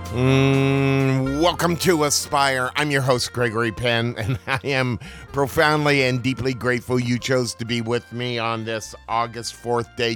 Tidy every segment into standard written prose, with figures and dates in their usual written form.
Welcome to Aspire. I'm your host, Gregory Penn, and I am profoundly and deeply grateful you chose to be with me on this August 4th day,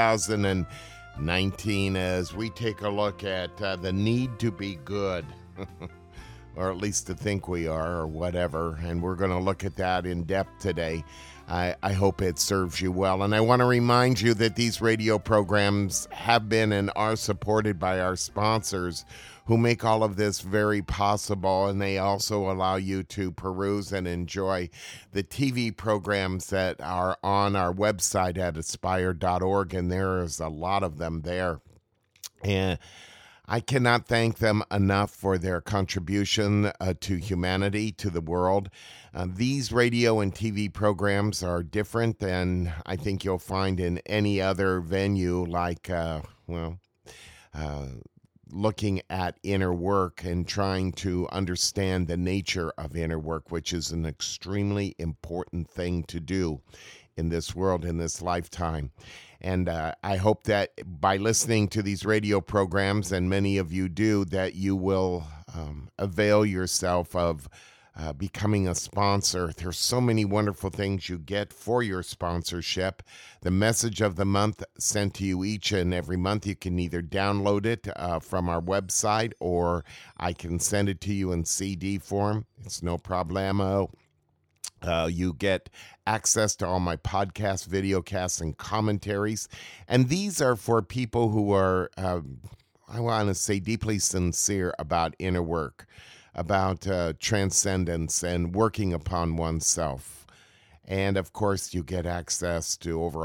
2019, as we take a look at the need to be good, or at least to think we are, or whatever, and we're going to look at that in depth today. I hope it serves you well. And I want to remind you that these radio programs have been and are supported by our sponsors who make all of this very possible. And they also allow you to peruse and enjoy the TV programs that are on our website at aspire.org. And there is a lot of them there. And I cannot thank them enough for their contribution to humanity, to the world. These radio and TV programs are different than I think you'll find in any other venue, like, looking at inner work and trying to understand the nature of inner work, which is an extremely important thing to do in this world, in this lifetime. And I hope that by listening to these radio programs, and many of you do, that you will avail yourself of becoming a sponsor. There's so many wonderful things you get for your sponsorship. The message of the month sent to you each and every month. You can either download it from our website, or I can send it to you in CD form. It's no problemo. You get access to all my podcasts, videocasts, and commentaries. And these are for people who are, I want to say, deeply sincere about inner work, about transcendence and working upon oneself. And, of course, you get access to over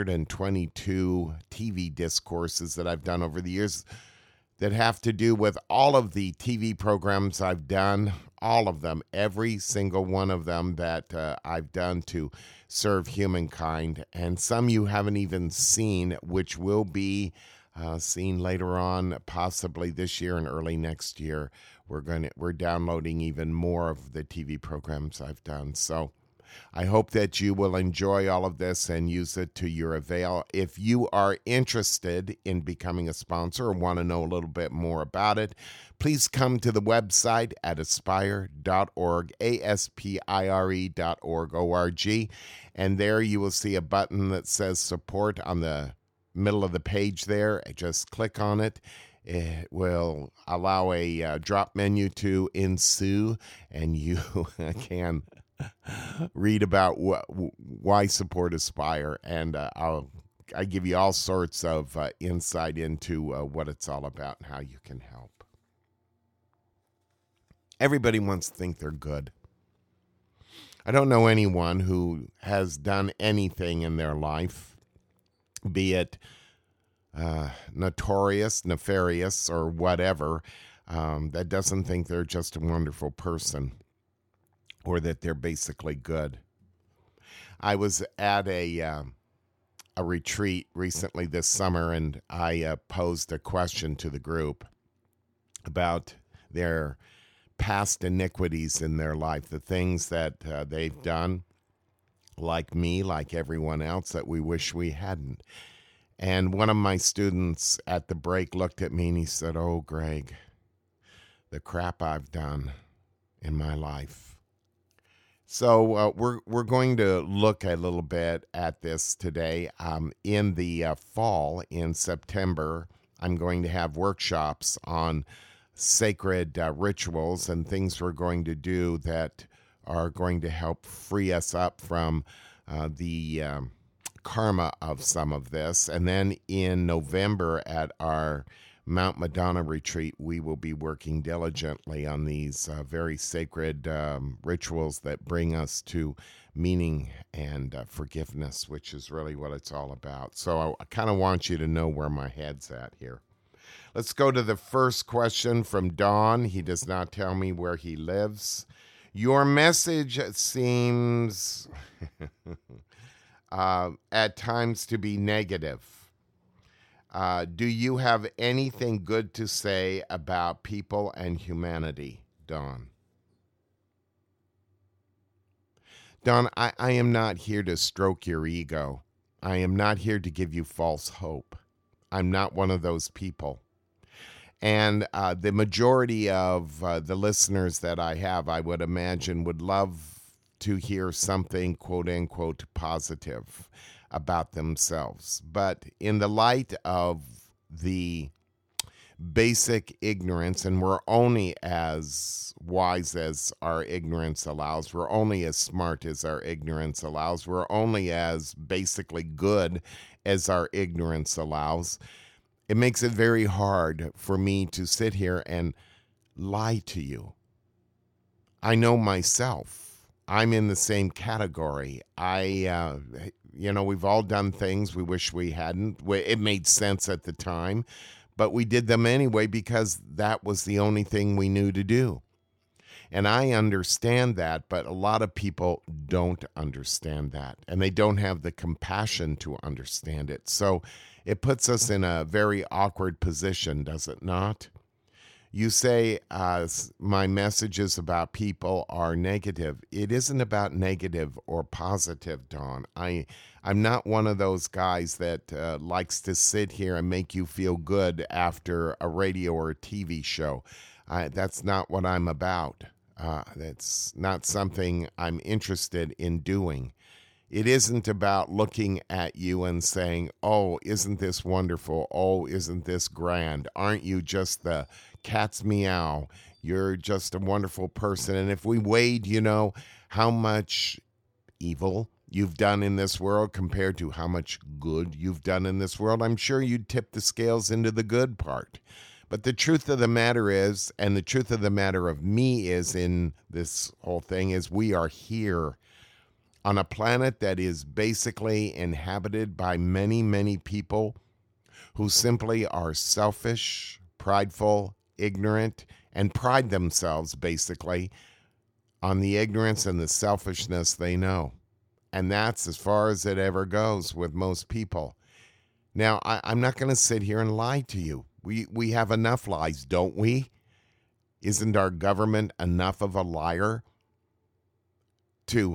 122 TV discourses that I've done over the years that have to do with all of the TV programs I've done, all of them, every single one of them that I've done to serve humankind. And some you haven't even seen, which will be seen later on, possibly this year and early next year. We're downloading even more of the TV programs I've done. So I hope that you will enjoy all of this and use it to your avail. If you are interested in becoming a sponsor or want to know a little bit more about it, please come to the website at aspire.org, aspire.org, O-R-G, and there you will see a button that says support on the middle of the page there. Just click on it. It will allow a drop menu to ensue, and you can read about why support Aspire, and I give you all sorts of insight into what it's all about and how you can help. Everybody wants to think they're good. I don't know anyone who has done anything in their life, be it notorious, nefarious, or whatever, that doesn't think they're just a wonderful person, or that they're basically good. I was at a retreat recently this summer, and I posed a question to the group about their past iniquities in their life, the things that they've done, like me, like everyone else, that we wish we hadn't. And one of my students at the break looked at me and he said, "Oh, Greg, the crap I've done in my life." So we're going to look a little bit at this today. In the fall, in September, I'm going to have workshops on sacred rituals and things we're going to do that are going to help free us up from the karma of some of this. And then in November at our Mount Madonna retreat, we will be working diligently on these very sacred rituals that bring us to meaning and forgiveness, which is really what it's all about. So I kind of want you to know where my head's at here. Let's go to the first question from Don. He does not tell me where he lives. Your message seems at times to be negative. Do you have anything good to say about people and humanity, Don? Don, I am not here to stroke your ego. I am not here to give you false hope. I'm not one of those people. And the majority of the listeners that I have, I would imagine, would love to hear something, quote unquote, positive about themselves. But in the light of the basic ignorance, and we're only as wise as our ignorance allows, we're only as smart as our ignorance allows, we're only as basically good as our ignorance allows, it makes it very hard for me to sit here and lie to you. I know myself. I'm in the same category. We've all done things we wish we hadn't. It made sense at the time, but we did them anyway because that was the only thing we knew to do. And I understand that, but a lot of people don't understand that, and they don't have the compassion to understand it. So it puts us in a very awkward position, does it not? You say my messages about people are negative. It isn't about negative or positive, Dawn. I'm not one of those guys that likes to sit here and make you feel good after a radio or a TV show. That's not what I'm about. That's not something I'm interested in doing. It isn't about looking at you and saying, oh, isn't this wonderful? Oh, isn't this grand? Aren't you just the cat's meow? You're just a wonderful person. And if we weighed, how much evil you've done in this world compared to how much good you've done in this world, I'm sure you'd tip the scales into the good part. But the truth of the matter is, and the truth of the matter of me is in this whole thing, is we are here on a planet that is basically inhabited by many, many people who simply are selfish, prideful, ignorant, and pride themselves basically on the ignorance and the selfishness they know. And that's as far as it ever goes with most people. Now, I'm not going to sit here and lie to you. We have enough lies, don't we? Isn't our government enough of a liar to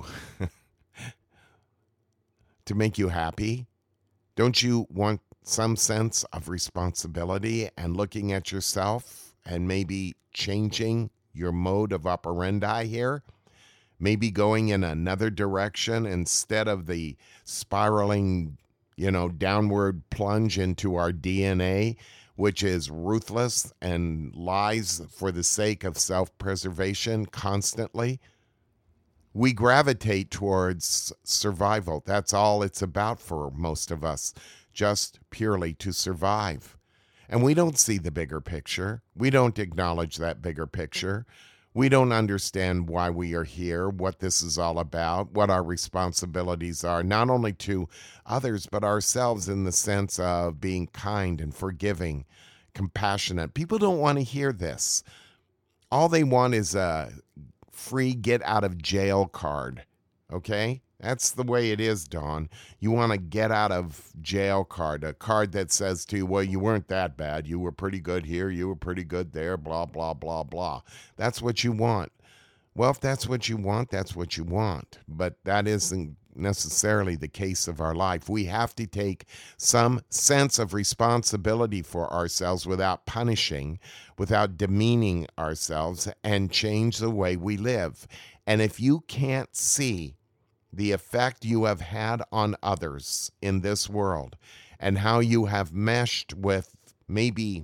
to make you happy? Don't you want some sense of responsibility and looking at yourself and maybe changing your mode of operandi here? Maybe going in another direction instead of the spiraling, downward plunge into our DNA, which is ruthless and lies for the sake of self-preservation constantly. We gravitate towards survival. That's all it's about for most of us, just purely to survive. And we don't see the bigger picture. We don't acknowledge that bigger picture. We don't understand why we are here, what this is all about, what our responsibilities are, not only to others, but ourselves in the sense of being kind and forgiving, compassionate. People don't want to hear this. All they want is a free get-out-of-jail card, okay? That's the way it is, Dawn. You want a get-out-of-jail card, a card that says to you, well, you weren't that bad. You were pretty good here. You were pretty good there, blah, blah, blah, blah. That's what you want. Well, if that's what you want, that's what you want. But that isn't necessarily the case of our life. We have to take some sense of responsibility for ourselves without punishing, without demeaning ourselves, and change the way we live. And if you can't see the effect you have had on others in this world and how you have meshed with maybe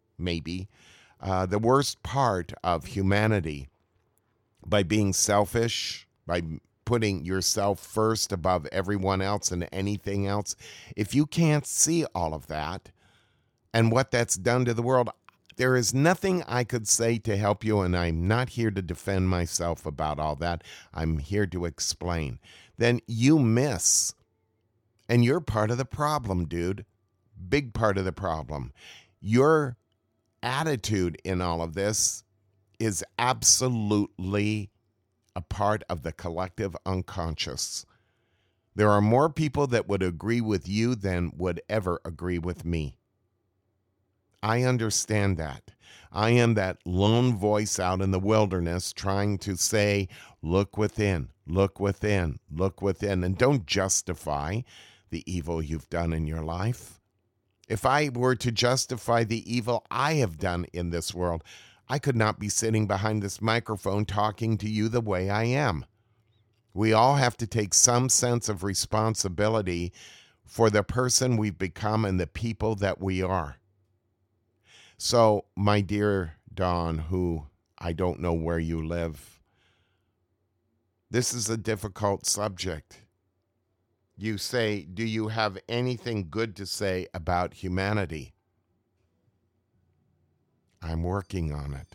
the worst part of humanity by being selfish, by putting yourself first above everyone else and anything else. If you can't see all of that and what that's done to the world, there is nothing I could say to help you, and I'm not here to defend myself about all that. I'm here to explain. Then you miss, and you're part of the problem, dude. Big part of the problem. Your attitude in all of this is absolutely a part of the collective unconscious. There are more people that would agree with you than would ever agree with me. I understand that. I am that lone voice out in the wilderness trying to say, look within, look within, look within, and don't justify the evil you've done in your life. If I were to justify the evil I have done in this world, I could not be sitting behind this microphone talking to you the way I am. We all have to take some sense of responsibility for the person we've become and the people that we are. So, my dear Dawn, who I don't know where you live, this is a difficult subject. You say, do you have anything good to say about humanity? I'm working on it.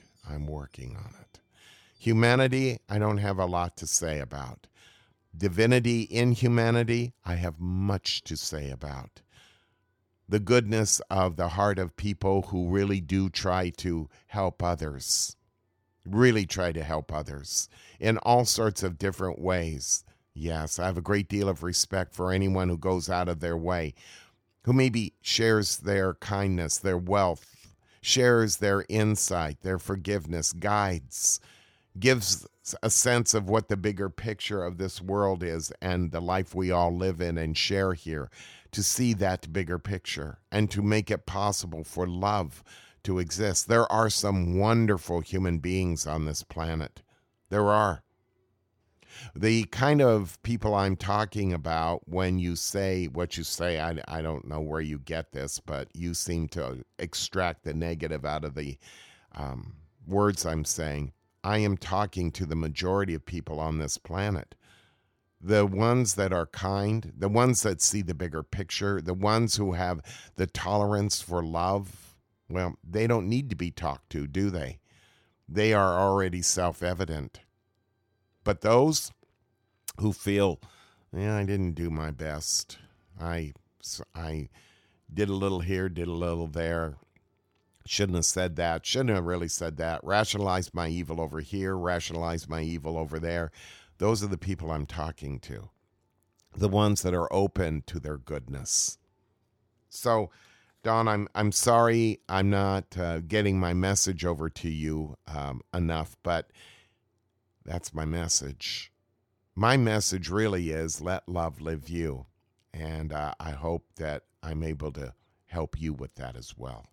Humanity, I don't have a lot to say about. Divinity in humanity, I have much to say about. The goodness of the heart of people who really do try to help others. Really try to help others in all sorts of different ways. Yes, I have a great deal of respect for anyone who goes out of their way, who maybe shares their kindness, their wealth, shares their insight, their forgiveness, guides, gives a sense of what the bigger picture of this world is and the life we all live in and share here, to see that bigger picture and to make it possible for love to exist. There are some wonderful human beings on this planet. There are. The kind of people I'm talking about, when you say what you say, I don't know where you get this, but you seem to extract the negative out of the words I'm saying. I am talking to the majority of people on this planet. The ones that are kind, the ones that see the bigger picture, the ones who have the tolerance for love, well, they don't need to be talked to, do they? They are already self-evident. But those who feel, I didn't do my best. I did a little here, did a little there. Shouldn't have said that. Shouldn't have really said that. Rationalized my evil over here. Rationalized my evil over there. Those are the people I'm talking to. The ones that are open to their goodness. So, Dawn, I'm sorry I'm not getting my message over to you enough, but that's my message. My message really is let love live you. And I hope that I'm able to help you with that as well.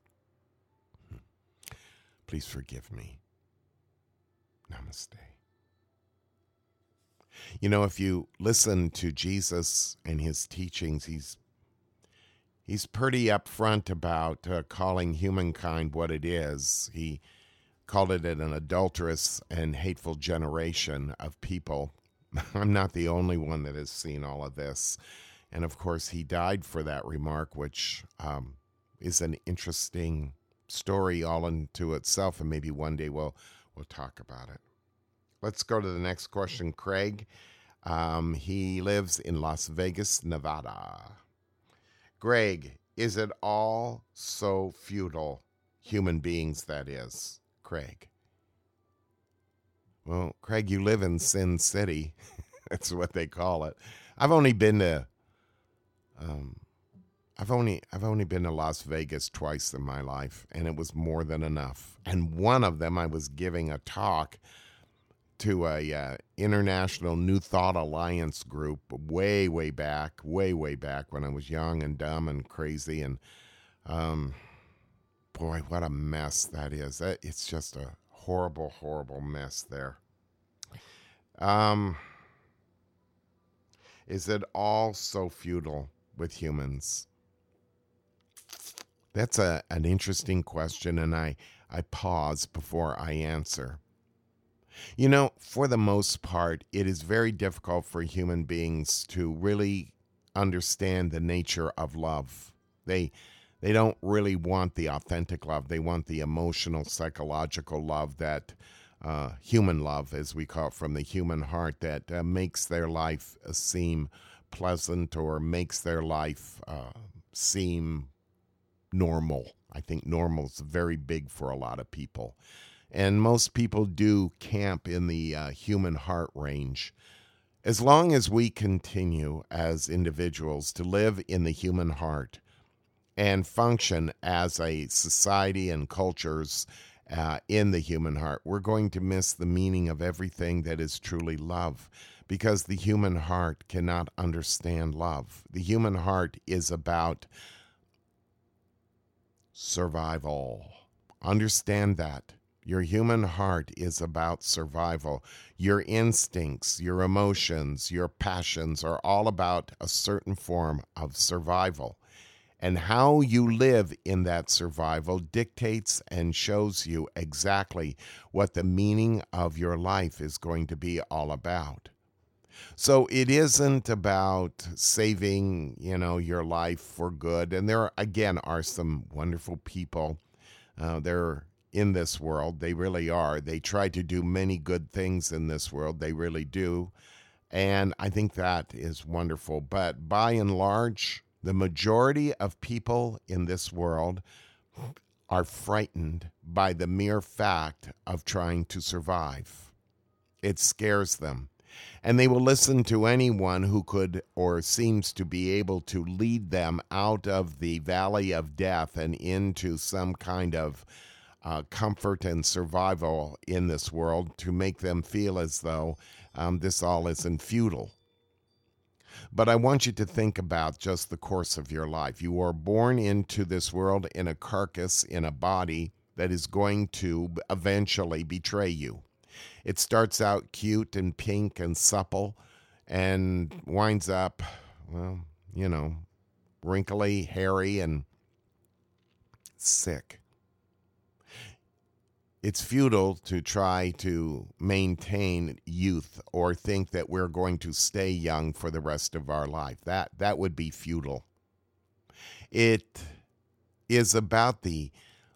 Please forgive me. Namaste. You know, if you listen to Jesus and his teachings, he's pretty upfront about calling humankind what it is. He called it an adulterous and hateful generation of people. I'm not the only one that has seen all of this. And of course, he died for that remark, which is an interesting story all into itself, and maybe one day we'll talk about it. Let's go to the next question. Craig, he lives in Las Vegas, Nevada. Greg, is it all so futile? Human beings, that is. Craig. Well, Craig, you live in Sin City. That's what they call it. I've only been to Las Vegas twice in my life, and it was more than enough. And one of them, I was giving a talk to a international New Thought Alliance group way back when I was young and dumb and crazy. And boy, what a mess that is. It's just a horrible mess there. Is it all so futile with humans? That's an interesting question, and I pause before I answer. You know, for the most part, it is very difficult for human beings to really understand the nature of love. They don't really want the authentic love. They want the emotional, psychological love, that human love, as we call it, from the human heart, that makes their life seem pleasant or makes their life seem normal. I think normal is very big for a lot of people. And most people do camp in the human heart range. As long as we continue as individuals to live in the human heart and function as a society and cultures in the human heart, we're going to miss the meaning of everything that is truly love, because the human heart cannot understand love. The human heart is about survival. Understand that. Your human heart is about survival. Your instincts, your emotions, your passions are all about a certain form of survival. And how you live in that survival dictates and shows you exactly what the meaning of your life is going to be all about. So it isn't about saving, your life for good. And there, again, are some wonderful people. They're in this world. They really are. They try to do many good things in this world. They really do. And I think that is wonderful. But by and large, the majority of people in this world are frightened by the mere fact of trying to survive. It scares them. And they will listen to anyone who could or seems to be able to lead them out of the valley of death and into some kind of comfort and survival in this world to make them feel as though this all isn't futile. But I want you to think about just the course of your life. You are born into this world in a carcass, in a body that is going to eventually betray you. It starts out cute and pink and supple and winds up, wrinkly, hairy, and sick. It's futile to try to maintain youth or think that we're going to stay young for the rest of our life. That would be futile. It is about the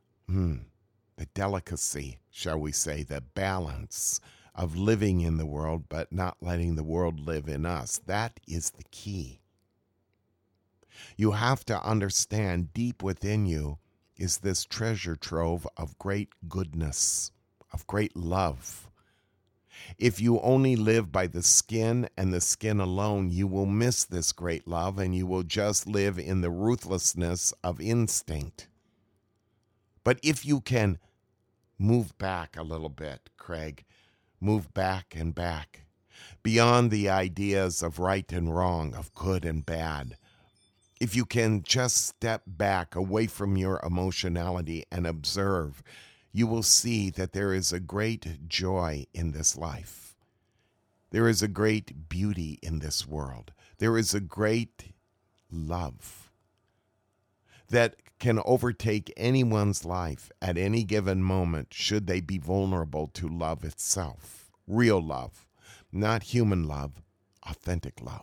delicacy, shall we say, the balance of living in the world but not letting the world live in us. That is the key. You have to understand deep within you is this treasure trove of great goodness, of great love. If you only live by the skin and the skin alone, you will miss this great love and you will just live in the ruthlessness of instinct. But if you can move back a little bit, Craig, move back and back, beyond the ideas of right and wrong, of good and bad, if you can just step back away from your emotionality and observe, you will see that there is a great joy in this life. There is a great beauty in this world. There is a great love that can overtake anyone's life at any given moment should they be vulnerable to love itself. Real love, not human love, authentic love.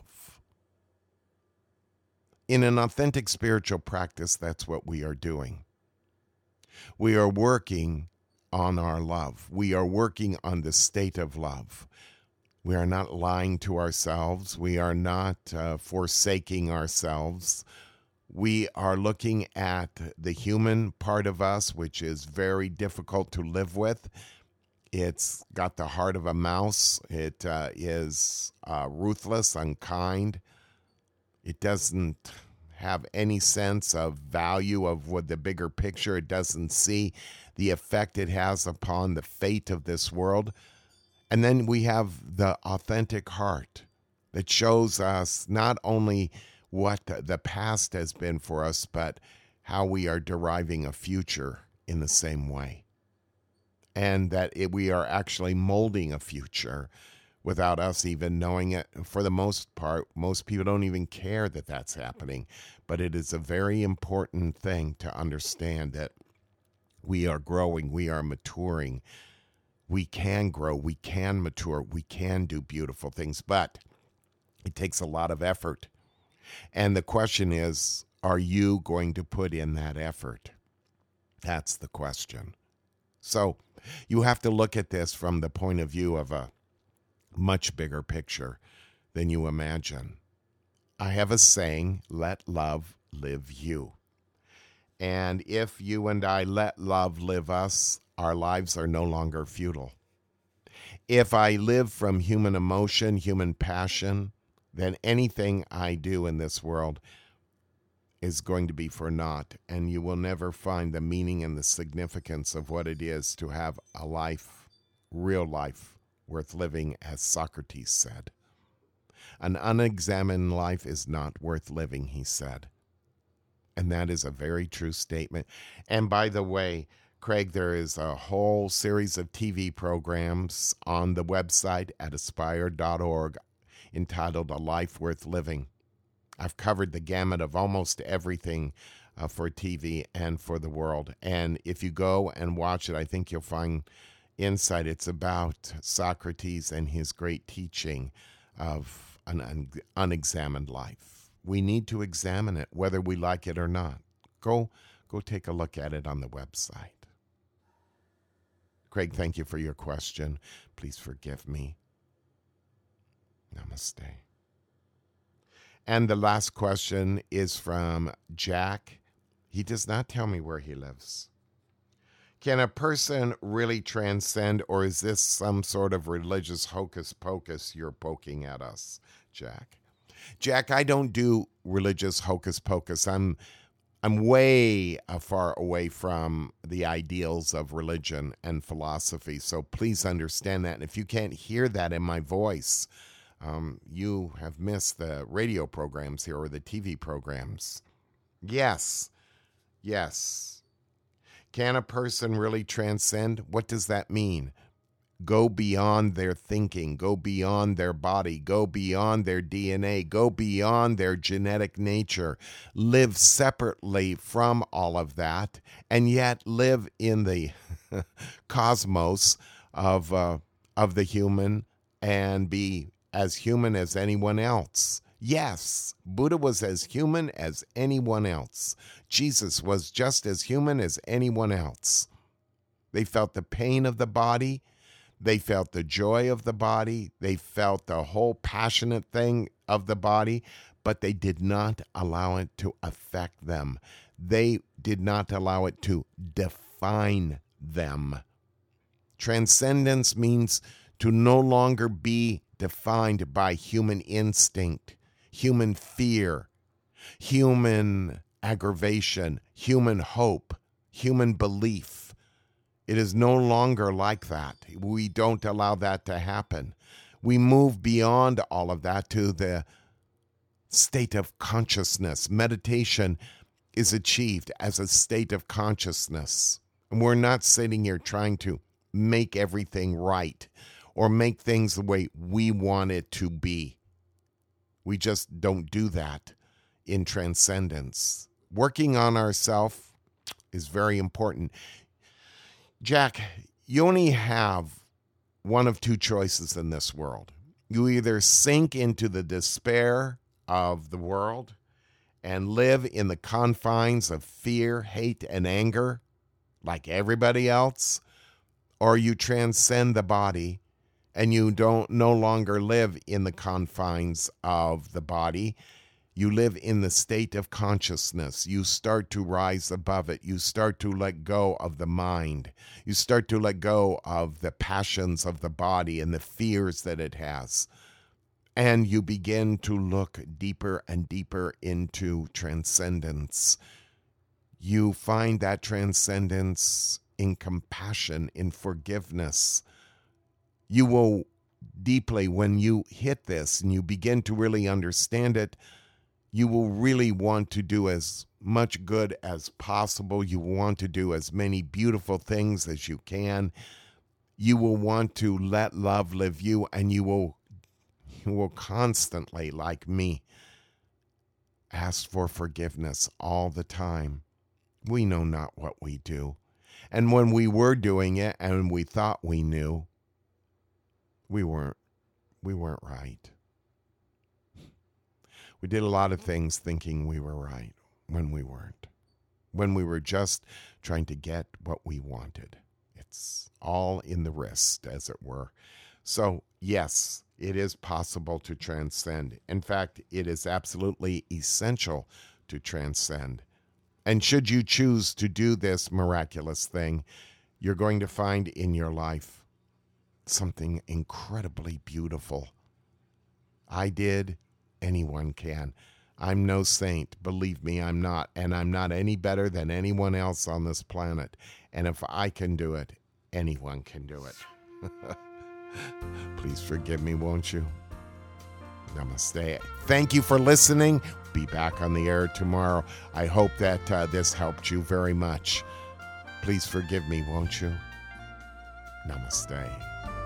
In an authentic spiritual practice, that's what we are doing. We are working on our love. We are working on the state of love. We are not lying to ourselves. We are not forsaking ourselves. We are looking at the human part of us, which is very difficult to live with. It's got the heart of a mouse. It is ruthless, unkind. It doesn't have any sense of value of what the bigger picture. It doesn't see the effect it has upon the fate of this world. And then we have the authentic heart that shows us not only what the past has been for us, but how we are deriving a future in the same way. And that we are actually molding a future without us even knowing it. For the most part, most people don't even care that that's happening. But it is a very important thing to understand that we are growing, we are maturing. We can grow, we can mature, we can do beautiful things, but it takes a lot of effort. And the question is, are you going to put in that effort? That's the question. So you have to look at this from the point of view of a much bigger picture than you imagine. I have a saying, let love live you. And if you and I let love live us, our lives are no longer futile. If I live from human emotion, human passion, then anything I do in this world is going to be for naught, and you will never find the meaning and the significance of what it is to have a life, real life, worth living, as Socrates said. An unexamined life is not worth living, he said. And And that is a very true statement. And by the way, Craig, there is a whole series of TV programs on the website at aspire.org entitled A Life Worth Living. I've covered the gamut of almost everything for TV and for the world. And if you go and watch it, I think you'll find insight. It's about Socrates and his great teaching of an unexamined life. We need to examine it, whether we like it or not. Go take a look at it on the website. Craig, thank you for your question. Please forgive me. Namaste. And the last question is from Jack. He does not tell me where he lives. Can a person really transcend, or is this some sort of religious hocus pocus you're poking at us, Jack? Jack, I don't do religious hocus pocus. I'm way far away from the ideals of religion and philosophy, so please understand that. And if you can't hear that in my voice, you have missed the radio programs here or the TV programs. Yes. Can a person really transcend? What does that mean? Go beyond their thinking, go beyond their body, go beyond their DNA, go beyond their genetic nature, live separately from all of that, and yet live in the cosmos of the human and be as human as anyone else. Yes, Buddha was as human as anyone else. Jesus was just as human as anyone else. They felt the pain of the body. They felt the joy of the body. They felt the whole passionate thing of the body, but they did not allow it to affect them. They did not allow it to define them. Transcendence means to no longer be defined by human instinct, human fear, human aggravation, human hope, human belief. It is no longer like that. We don't allow that to happen. We move beyond all of that to the state of consciousness. Meditation is achieved as a state of consciousness. And we're not sitting here trying to make everything right or make things the way we want it to be. We just don't do that in transcendence. Working on ourselves is very important. Jack, you only have one of two choices in this world. You either sink into the despair of the world and live in the confines of fear, hate, and anger like everybody else, or you transcend the body and you no longer live in the confines of the body. You live in the state of consciousness. You start to rise above it. You start to let go of the mind. You start to let go of the passions of the body and the fears that it has. And you begin to look deeper and deeper into transcendence. You find that transcendence in compassion, in forgiveness. You will deeply, when you hit this and you begin to really understand it, you will really want to do as much good as possible. You want to do as many beautiful things as you can. You will want to let love live you, and you will constantly, like me, ask for forgiveness all the time. We know not what we do. And when we were doing it and we thought we knew, we weren't right. We did a lot of things thinking we were right when we weren't. When we were just trying to get what we wanted. It's all in the wrist, as it were. So, yes, it is possible to transcend. In fact, it is absolutely essential to transcend. And should you choose to do this miraculous thing, you're going to find in your life something incredibly beautiful. I did. Anyone can. I'm no saint. Believe me, I'm not. And I'm not any better than anyone else on this planet. And if I can do it, anyone can do it. Please forgive me, won't you? Namaste. Thank you for listening. Be back on the air tomorrow. I hope that this helped you very much. Please forgive me, won't you? Namaste.